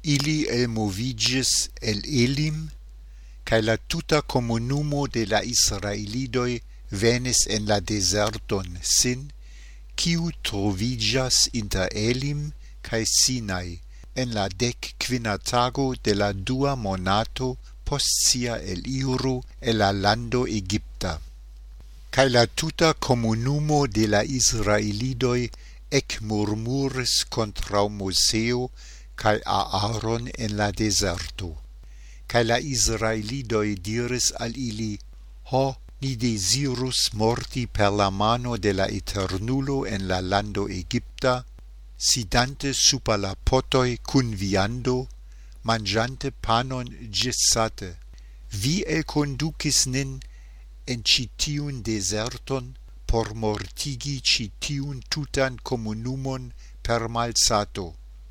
Ili elmovigis el Elim, cae la tuta comunumo de la Israelidoi venis en la deserton sin, quiu trovigas inter Elim cae Sinai, en la 15 tago de la 2 monato post sia eliru el la lando Egipta. Cae la tuta comunumo de la Israelidoi ec murmuris contra Moseo cae Aaron en la deserto. Cae la Israelidoi diris al ili, Ho, ni desirus morti per la mano de la Eternulo en la lando Egipta, sidante super la potoi cun viando, mangiante panon gissate. Vi elconducis nin en citiun deserton por mortigi citiun tutan comunumon per malsato.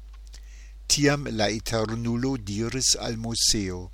Tiam la Eternulo diris al Moseo,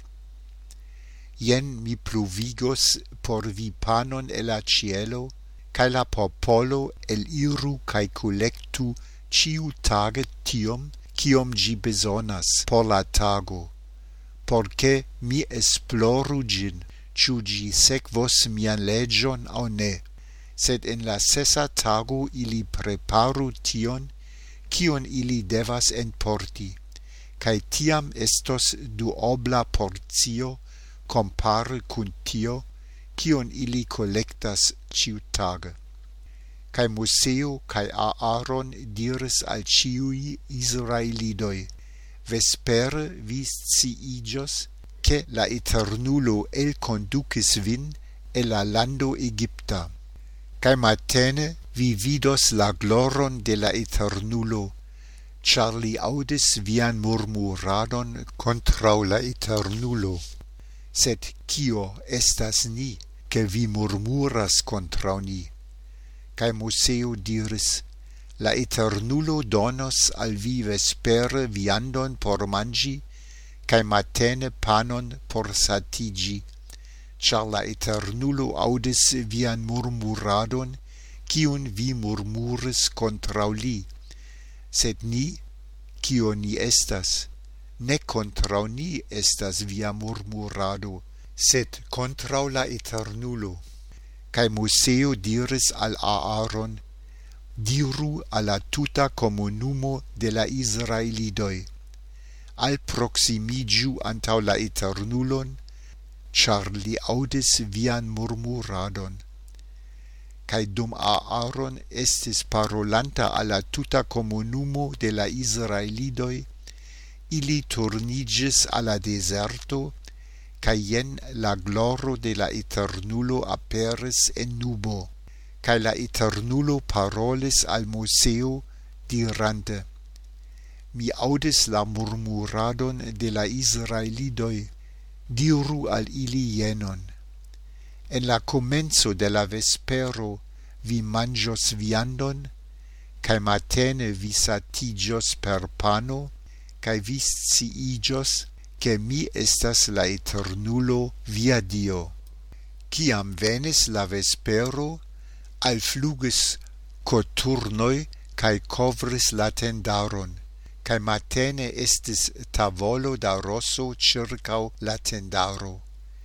Jen mi pluvigos por vi panon el la cielo, cae la popolo eliru cae collectu ciu tage tiom, ciom gi besonas por la tago, porce mi esploru gin, ciu gi sekvos mian legion au ne, sed en la 6 tago ili preparu tion, cion ili devas enporti, cae tiam estos duobla portio compare cun tio, cion ili collectas ciutage. Cae Moseo cae Aaron diris al ciui Israelidoi, vespere vi sciigios, che la Eternulo elconducis vin el la lando Egipta. Cae matene vi vidos la gloron de la Eternulo, char li audis vian murmuradon contra la Eternulo. Sed cio estas ni, che vi murmuras contra ni? Cae Moseo diris, la Eternulo donos al vi vespere viandon por mangi, cae matene panon por satigi, char la Eternulo audis vian murmuradon, cion vi murmuris contra li. Sed ni, cio ni estas, ne contra ni estas via murmurado, sed contra la Eternulo. Cae Moseo diris al Aaron, diru a la tuta comunumo de la Israelidoi, al proximigiu antau la Eternulon, char li audis vian murmuradon. Cae dum Aaron estis parolanta a la tuta comunumo de la Israelidoi, ili turnigis a la deserto, cae jen la gloro de la Eternulo aperis en nubo, cae la Eternulo parolis al Moseo, dirante, Mi audis la murmuradon de la Israelidoi, diru al ili jenon. En la comenzo de la vespero vi mangios viandon, cae matene vi satigios per pano, cae vi sciigios, che mi estas la Eternulo via Dio. Ciam venis la vespero, alflugis coturnoi, cae covris la tendaron, cae matene estis tavolo da rosso circau la tendaro.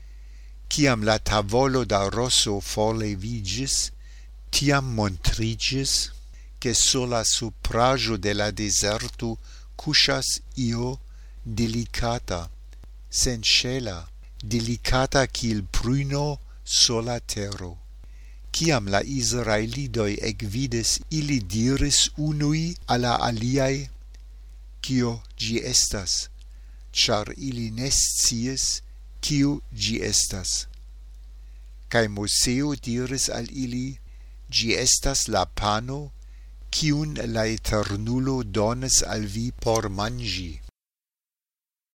Ciam la tavolo da rosso forlevigis, tiam montrigis, che sola suprajo de la deserto cusas io delicata, senŝela, delicata kiel pruno sola tero. Ciam la Israelidoi ekvidis, ili diris unui al la aliai, Cio gi estas, char ili ne sciis, cio gi estas. Cae Moseo diris al ili, Gi estas la pano, ciun la Eternulo donis al vi por mangi.